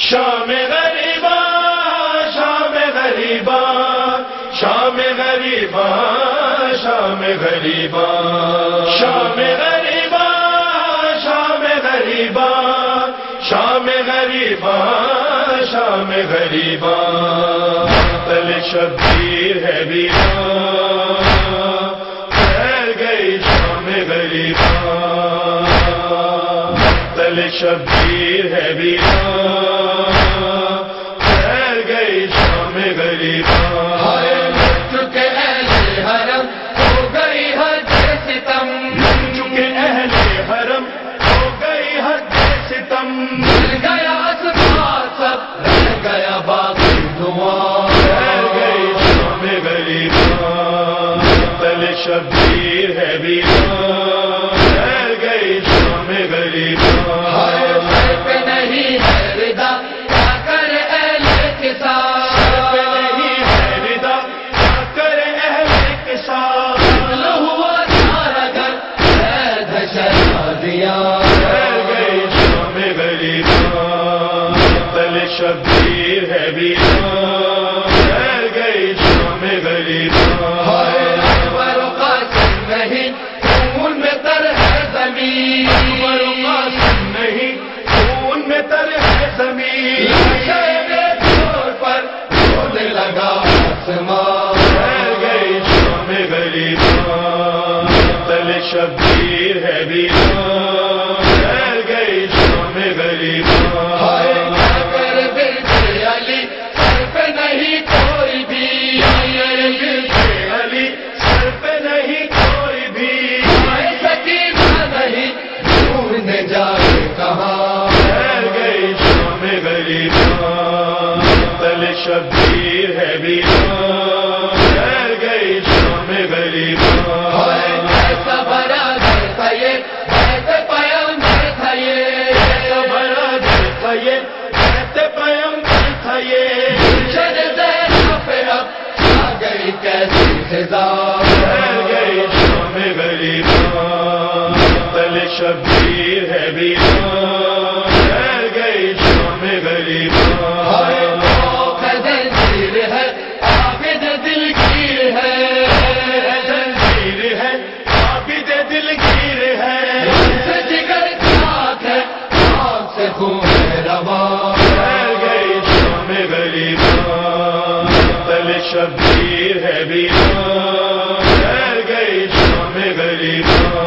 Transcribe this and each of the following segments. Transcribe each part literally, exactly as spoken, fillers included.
شام غریبا شام غریبا شام غریبا شام غریبا شام غریبا شام غریبا شام غریبا شام غریبا تل شبیر ہے ویران پھیل گئی شام غریبا تل شبیر ہے ویران پھیل گئی شام غریبا چکے اہل حرم ہو گئی حد ستم چکے اہل حرم ہو گئی حد ستم مل گیا آسمان سب رہ گیا باقی دعا پھیل گئی شام غریبا تل شبیر ہے ویران پھیل گئی شام غریبا سر پہ نہیں ہے ردا کیا کرے اہل کے ساتھ سر پہ نہیں ہے ردا کیا کرے اہل کے ساتھ قتل ہوا سارا گھر ہے دہشت دیا پھیل گئی شام غریبا تل شبیر ہے ویران پھیل گئی شام غریبا اکبر قاسم نہیں خون میں تر ہے زمین اکبر قاسم نہیں خون میں تر ہے زمین شہر طور پر ہونے لگا آسمان پھیل گئی شام غریبا تل شبیر ہے ویران پھیل گئی شام غریبا اگر بلکہ علی سر پہ نہیں کوئی بھی علی سر پہ نہیں کوئی بھی سکینہ نہیں ڈھونڈنے جائے کہاں پھیل گئی شام غریبا تل شبیر ہے ویران پھیل گئی شام غریبا ایسا بڑا گھر تھا یہ ایسے پیغمبر تھا یہ ایسا بڑا دل تھا یہ کہتے پیغمبر تھا یہ شد زہرا پہ اب آ گئی کیسی خدا پھیل گئی شام غریبا تل شبیر ہے ویران پھیل گئی شام غریبا زنجیر ہے عابد دلگیر ہے زنجیر ہے عابد دلگیر ہے جگر خاک ہے آگ سے خون ہے رواں پھیل گئی شام غریبا تل شبیر ہے ویران پھیل گئی شام غریبا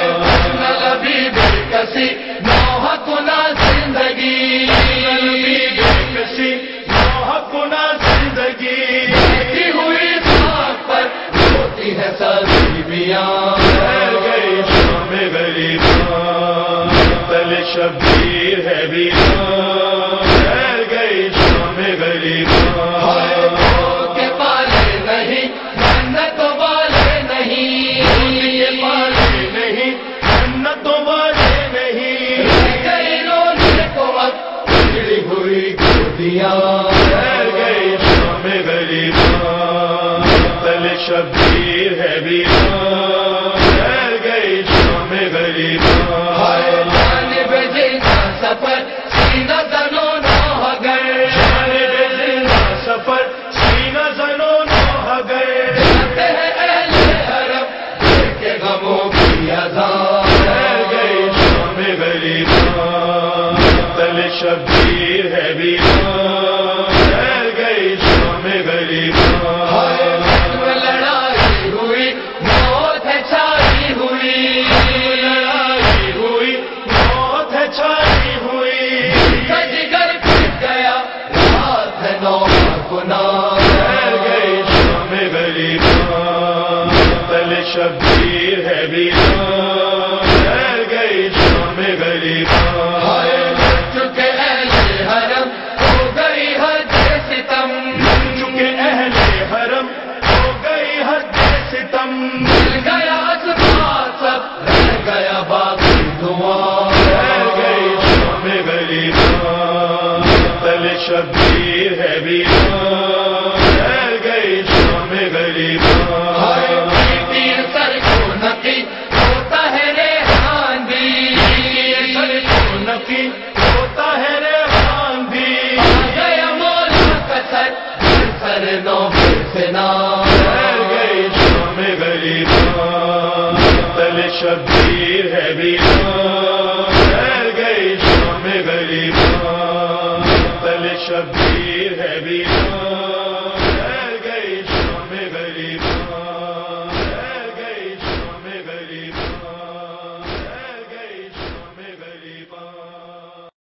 نبی بے کسی نوح کنا زندگی بے کسی نوح کنا زندگی بیٹھی ہوئی خاک پر ہوتی ہے سبھی میاں پھیل گئی شام غریبا تل شبیر ہے ویران پھیل گئی شام غریبا کے پالے نہیں جنتوں والے نہیں یہ پالے نہیں جنتوں والے نہیں کئی رونے کو وقت بگڑی ہوئی گودیاں پھیل گئی شام غریبا تل شبیر ہے ویران پھیل گئی شام غریبا جانب جیسا سفر سینہ زنوں نہ گئے جانب زندہ سفر سینہ زنوں نہ گئے جاتے ہیں اہل حرم دل کے غموں کی اذان پھیل گئی شام غریبا تل شبیر ہے ویران پھیل گئی شام غریبا لڑائی ہوئی موت ہے چھائی ہوئی لڑائی ہوئی موت ہے چھائی ہوئی جگر پھٹ گیا رات ہے نو گناہ پھیل گئی شام غریبا تل شبیر ہے ویران پھیل گئی شام غریبا چکے اہل حرم ہو گئی حد ستم چکے اہل حرم ہو گئی حد ستم مل گیا آسمان سب رہ گیا باقی دعا پھیل گئی شام غریبا تل شبیر ہے ویران پھیل گئی شام غریبا پیر سر کو نقی ہوتا ہے ریحان بھی سر کو نقی ہوتا ہے ریحان بھی چرنوں پہ فنا ٹھہر گئی شام غریباں تل شبیر ہے ویراں ٹھہر گئی شام غریباں تل شبیر